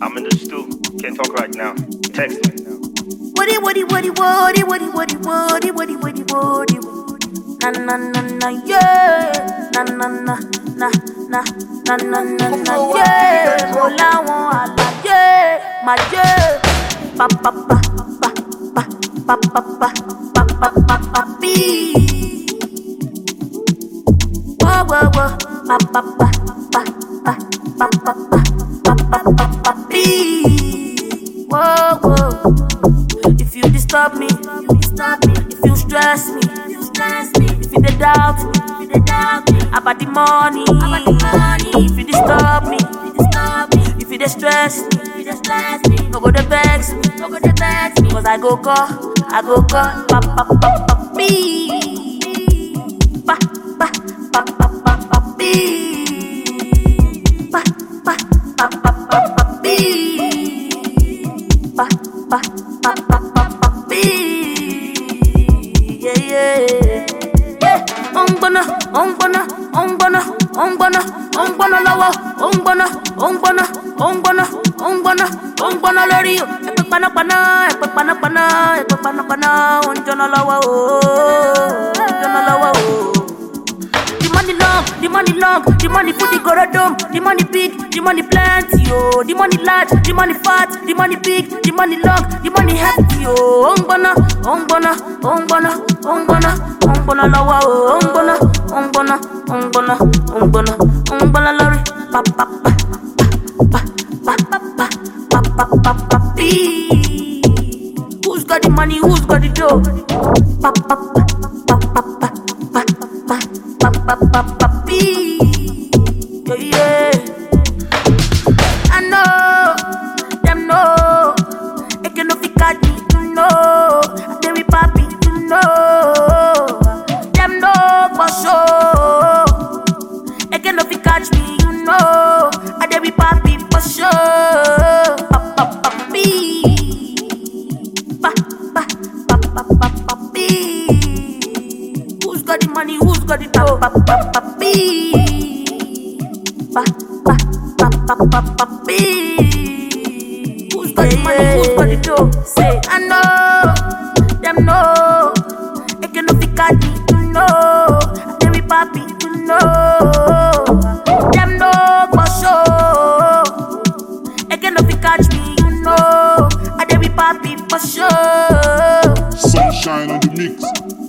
I'm in the stew. Can't talk right now. Text me. Woody. Na na na na yeah. Na na na na na na na na na yeah. Mo láwọn àlàyé máa jẹ́. Pa pa pa pa pa pa pa pa pa pa pa pa pi. Whoa whoa whoa. Pa pa pa pa pa pa pa pa pa pa pa pi. Whoa whoa. If you disturb me, if you stress me, if you doubt me about the money, if you disturb me, if you stress me, no go to vex me, cause I go call, pa pa pa pa me, pa pa pa pa pa pa me, pa pa pa pa pa pa me, pa pa pa pa pa pa me, yeah. Ongbana lawa, ongbana lórí o. Epe pana, onjana lawa o, onjana lawa o. The money for the gorodom, the money big, the money plenty, oh. The money large, the money fat, the money big, the money long, the money hefty, oh. Ongbana lawa, oh. Ongbana lorry, pa pa pa pa pa pa pa pa pa pa pi. Who's got the money? Who's got the dough? Pa pa pa pa pa pa pa pa pa pa pa pi. Yeah. I know, them know. It can no fi catch me, you know. They be papi, you know. Them know for sure. It can no fi catch me, you know. They be papi for sure. Pa pa pa pi. Pa pa pa pa pa pa pi. Who's got the money? Who's got the dough? Pa pa pa pi. Pa pa pa pa pa pa pi. Who's got the money? Who's got the dough? Say I know, them know. It can no fi catch me, you know. They be papi, you know. Them know for sure. It can no fi catch me, you know. They be papi for sure. Sunshine on the mix.